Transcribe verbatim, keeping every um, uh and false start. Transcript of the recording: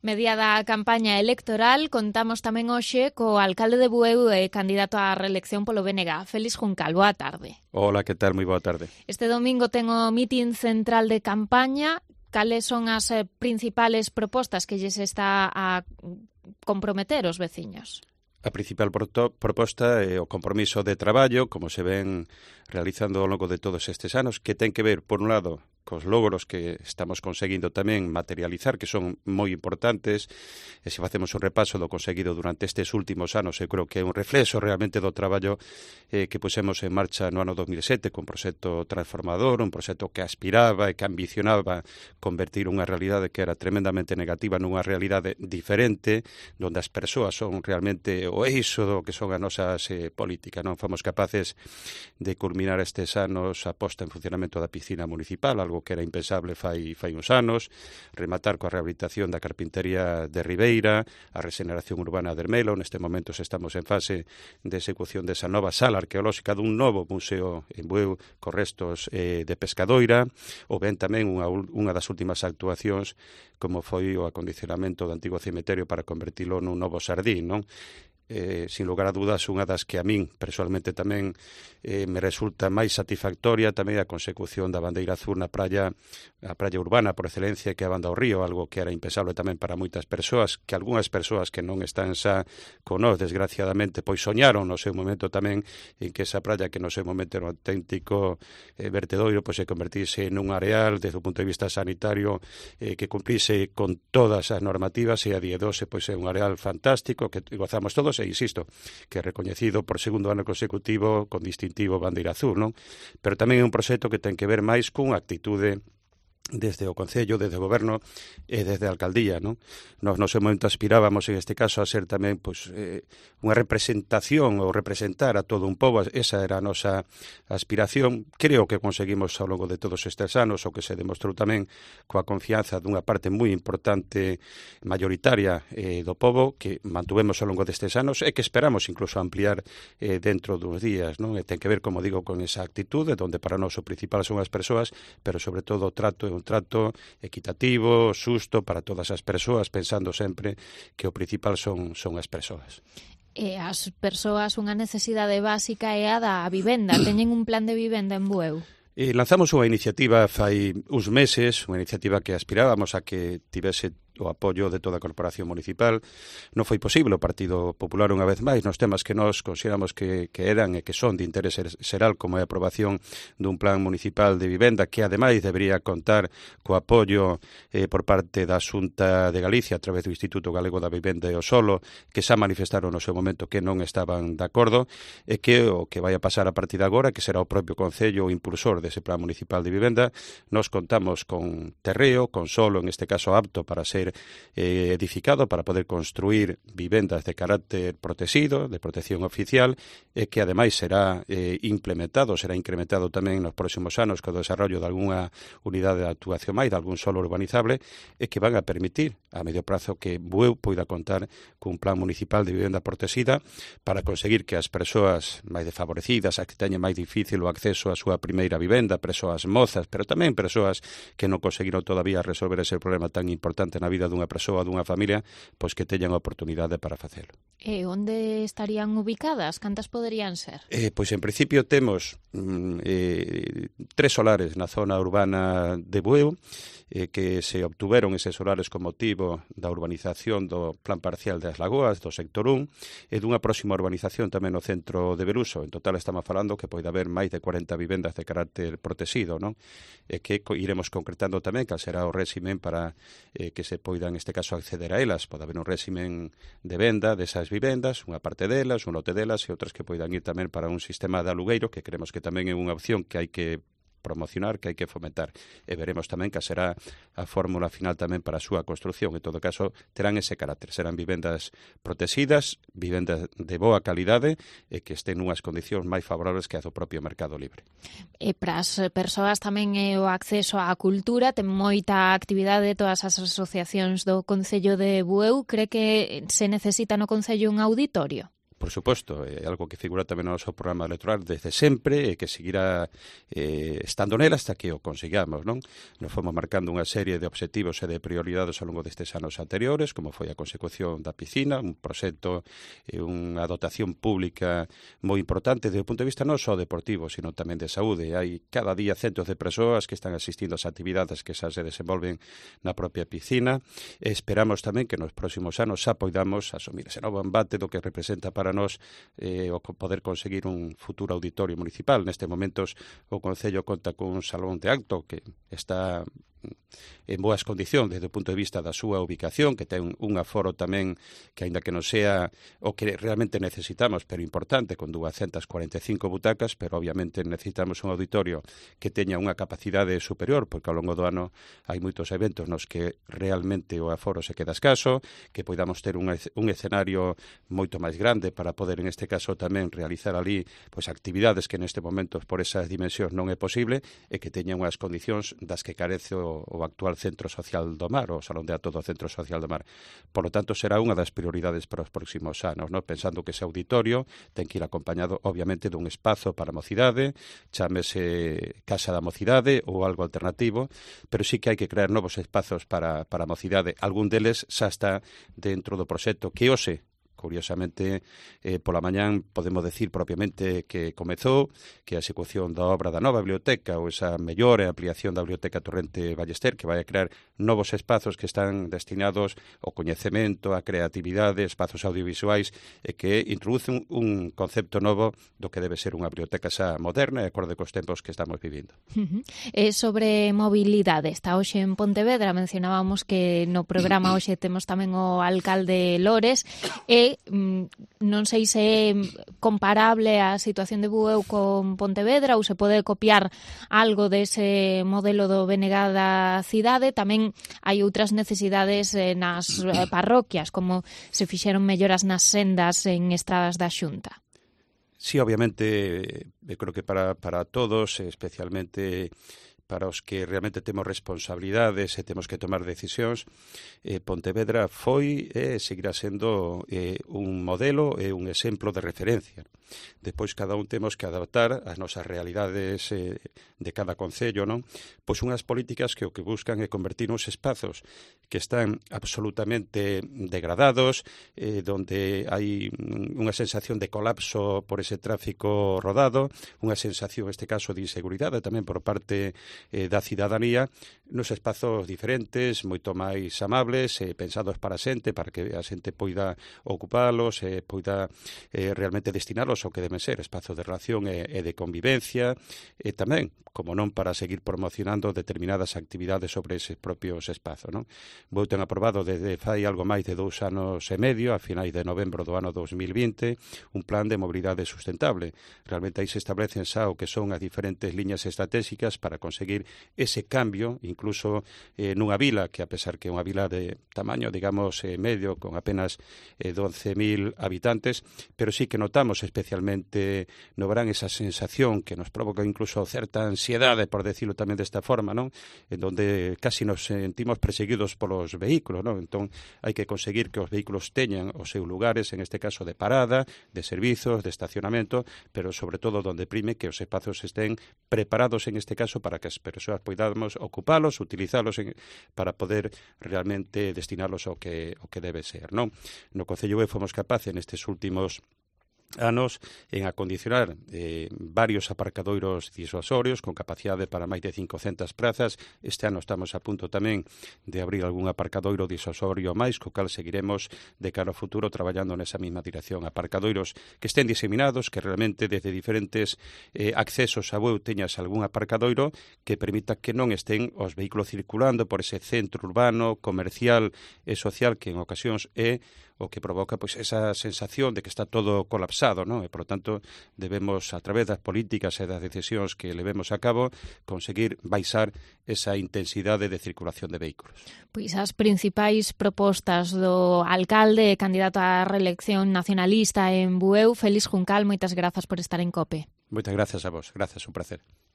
Mediada a campaña electoral, contamos tamén hoxe co alcalde de Bueu e candidato á reelección polo B N G, Félix Juncal. Boa tarde. Hola, que tal? Moi boa tarde. Este domingo ten o mitin central de campaña. Cales son as eh, principales propostas que lles está a comprometer os veciños? A principal proposta é o compromiso de traballo, como se ven realizando ao longo de todos estes anos, que ten que ver, por un lado, cos logros que estamos conseguindo tamén materializar, que son moi importantes, e se facemos un repaso do conseguido durante estes últimos anos, eu creo que é un reflexo realmente do traballo eh, que pusemos en marcha no ano dos mil sete, con un proxecto transformador, un proxecto que aspiraba e que ambicionaba convertir unha realidade que era tremendamente negativa nunha realidade diferente, onde as persoas son realmente o eixo do que son as nosas eh, políticas, non fomos capaces de culminar estes anos a posta en funcionamento da piscina municipal, algo que era impensable fai, fai uns anos, rematar coa rehabilitación da carpintería de Ribeira, a regeneración urbana de Ermelo. Neste momento estamos en fase de execución desa nova sala arqueolóxica dun novo museo en Bueu con restos eh, de pescadoira, ou ben tamén unha, unha das últimas actuacións como foi o acondicionamento do antigo cemiterio para convertilo nun novo sardín, non? Eh, sin lugar a dudas, unha das que a min, personalmente tamén, eh, me resulta máis satisfactoria tamén a consecución da bandeira azul na praia, a praia urbana por excelencia, que é a Banda ao Río, algo que era impensable tamén para moitas persoas, que algunhas persoas que non están xa con nós, desgraciadamente, pois soñaron no seu momento tamén en que esa praia, que no seu momento era un auténtico eh, vertedoiro, pois se convertise nun areal, desde o punto de vista sanitario, eh, que cumplise con todas as normativas, e a día doce pois é un areal fantástico, que gozamos todos, e insisto, que é recoñecido por segundo ano consecutivo con distintivo bandeira azul, non? Pero tamén é un proxecto que ten que ver máis cunha actitude desde o Concello, desde o Goberno e desde a Alcaldía, non? Nos, no seu momento aspirábamos, en este caso, a ser tamén pois, eh, unha representación ou representar a todo un pobo. Esa era a nosa aspiración. Creo que conseguimos ao longo de todos estes anos, o que se demostrou tamén coa confianza dunha parte moi importante, mayoritaria eh, do pobo, que mantuvemos ao longo destes anos e que esperamos incluso ampliar eh, dentro dos días, non? E ten que ver, como digo, con esa actitude, donde para nós o principal son as persoas, pero sobre todo o trato é un trato equitativo, xusto para todas as persoas, pensando sempre que o principal son, son as persoas. E as persoas, unha necesidade básica é a da vivenda. Teñen un plan de vivenda en Bueu? E lanzamos unha iniciativa fai uns meses, unha iniciativa que aspirábamos a que tivese o apoio de toda a corporación municipal. Non foi posible, o Partido Popular unha vez máis, nos temas que nós consideramos que, que eran e que son de interese xeral, como é a aprobación dun plan municipal de vivenda, que ademais debería contar co apoio eh, por parte da Xunta de Galicia a través do Instituto Galego da Vivenda e o Solo, que xa manifestaron no seu momento que non estaban de acordo, e que o que vai a pasar a partir de agora, que será o propio Concello o impulsor dese plan municipal de vivenda. Nos contamos con terreo, con solo, en este caso apto para ser eh, edificado, para poder construir vivendas de carácter protegido, de protección oficial, e que ademais será eh, implementado, será incrementado tamén nos próximos anos co desarrollo de algunha unidade de actuación máis, de algún solo urbanizable, e que van a permitir a medio prazo que Bueu poida contar cun plan municipal de vivenda protegida para conseguir que as persoas máis desfavorecidas, as que teñen máis difícil o acceso á súa primeira vivenda, persoas mozas, pero tamén persoas que non conseguiron todavía resolver ese problema tan importante na vida dunha persoa, dunha familia, pois que teñan a oportunidade para facelo. E onde estarían ubicadas? Cantas poderían ser? Eh, pois en principio temos mm, eh, tres solares na zona urbana de Bueu, eh, que se obtuveron eses solares con motivo da urbanización do Plan Parcial das Lagoas, do sector un, e dunha próxima urbanización tamén no centro de Beruso. En total estamos falando que pode haber máis de cuarenta vivendas de carácter protegido, non? E que iremos concretando tamén cal será o réximen para eh, que se poida, en este caso, acceder a elas. Pode haber un réximen de venda desas vivendas, unha parte delas, un lote delas, e outras que poidan ir tamén para un sistema de alugueiro, que creemos que tamén é unha opción que hai que promocionar, que hai que fomentar, e veremos tamén que será a fórmula final tamén para a súa construción. En todo caso, terán ese carácter, serán vivendas protegidas, vivendas de boa calidade e que estén nunhas condicións máis favorables que a do propio mercado libre. E para as persoas tamén é o acceso á cultura, ten moita actividade de todas as asociacións do Concello de Bueu. Cree que se necesita no Concello un auditorio? Por suposto, é algo que figura tamén no noso programa electoral desde sempre e que seguirá eh, estando nela hasta que o consigamos, non? Nos fomos marcando unha serie de obxectivos e de prioridades ao longo destes anos anteriores, como foi a consecución da piscina, un proxecto e unha dotación pública moi importante desde o punto de vista non só deportivo, sino tamén de saúde. Hai cada día centos de persoas que están asistindo ás actividades que xa se desenvolven na propia piscina. E esperamos tamén que nos próximos anos xa poidamos asumir ese novo embate do que representa para nós eh, o poder conseguir un futuro auditorio municipal. Neste momentos o Concello conta con un salón de acto que está en boas condicións desde o punto de vista da súa ubicación, que ten un aforo tamén que, aínda que non sea o que realmente necesitamos, pero importante, con duascentas cuarenta e cinco butacas, pero obviamente necesitamos un auditorio que teña unha capacidade superior, porque ao longo do ano hai moitos eventos nos que realmente o aforo se queda escaso, que poidamos ter un, un escenario moito máis grande para poder, en este caso, tamén realizar ali pois, actividades que neste momento por esas dimensións non é posible e que teñan unhas condicións das que carece o o actual Centro Social do Mar, o Salón de Actos do Centro Social do Mar. Por lo tanto, será unha das prioridades para os próximos anos, ¿no? Pensando que ese auditorio ten que ir acompañado, obviamente, dun espazo para a mocidade, chámese Casa da Mocidade ou algo alternativo, pero sí que hai que crear novos espazos para, para a mocidade. Algún deles xa está dentro do proxecto que hoxe, curiosamente, eh, pola mañán podemos decir propiamente que comezou, que a execución da obra da nova biblioteca ou esa mellor ampliación da biblioteca Torrente Ballester, que vai a crear novos espazos que están destinados ao coñecemento, á creatividade, espazos audiovisuais, e que introduce un, un concepto novo do que debe ser unha biblioteca xa moderna e acorde cos tempos que estamos vivindo. Uh-huh. E sobre mobilidade, está hoxe en Pontevedra, mencionábamos que no programa hoxe temos tamén o alcalde Lores, e non sei se é comparable a situación de Bueu con Pontevedra ou se pode copiar algo dese modelo do B N G da cidade. Tamén hai outras necesidades nas parroquias, como se fixeron melloras nas sendas en estradas da Xunta. Sí, obviamente, eu creo que para, para todos, especialmente para os que realmente temos responsabilidades e temos que tomar decisións, eh, Pontevedra foi e seguirá sendo eh, un modelo e un exemplo de referencia. Depois cada un temos que adaptar as nosas realidades eh, de cada concello, non? Pois unhas políticas que o que buscan é convertir uns espazos que están absolutamente degradados, eh, donde hai unha sensación de colapso por ese tráfico rodado, unha sensación, neste caso, de inseguridade tamén por parte eh, da cidadanía, nos espazos diferentes, moito máis amables, eh, pensados para a xente, para que a xente poida ocupalos, eh, poida eh, realmente destinalos ao que deben ser espazos de relación e, e de convivencia, e tamén, como non, para seguir promocionando determinadas actividades sobre eses propios espazos, non? Vou ten aprobado desde fai algo máis de dous anos e medio, a finais de novembro do ano dos mil vinte, un plan de mobilidade sustentable. Realmente aí se establecen xa o que son as diferentes liñas estratégicas para conseguir ese cambio, incluso eh, nunha vila, que a pesar que é unha vila de tamaño, digamos, eh, medio, con apenas eh, doce mil habitantes, pero sí que notamos especialmente no verán esa sensación que nos provoca incluso certa ansiedade, por decirlo tamén desta forma, non? En donde casi nos sentimos perseguidos polos vehículos, non? Entón, hai que conseguir que os vehículos teñan os seus lugares, en este caso de parada, de servizos, de estacionamento, pero sobre todo donde prime que os espazos estén preparados, en este caso, para que as persoas poidamos ocupalos, utilizalos en, para poder realmente destinarlos ao que, ao que debe ser, non? No Concello E fomos capaces nestes últimos anos en acondicionar eh, varios aparcadoiros disuasorios con capacidade para máis de cincocentas prazas. Este ano estamos a punto tamén de abrir algún aparcadoiro disuasorio máis, co cal seguiremos de cara ao futuro traballando nesa mesma dirección. Aparcadoiros que estén diseminados, que realmente desde diferentes eh, accesos a Bueu teñas algún aparcadoiro que permita que non estén os vehículos circulando por ese centro urbano, comercial e social que en ocasións é o que provoca pois esa sensación de que está todo colapsado, non? E, por tanto, debemos, a través das políticas e das decisións que levemos a cabo, conseguir baixar esa intensidade de circulación de vehículos. Pois as principais propostas do alcalde e candidato á reelección nacionalista en Bueu, Félix Juncal, moitas grazas por estar en COPE. Moitas grazas a vos, grazas, un placer.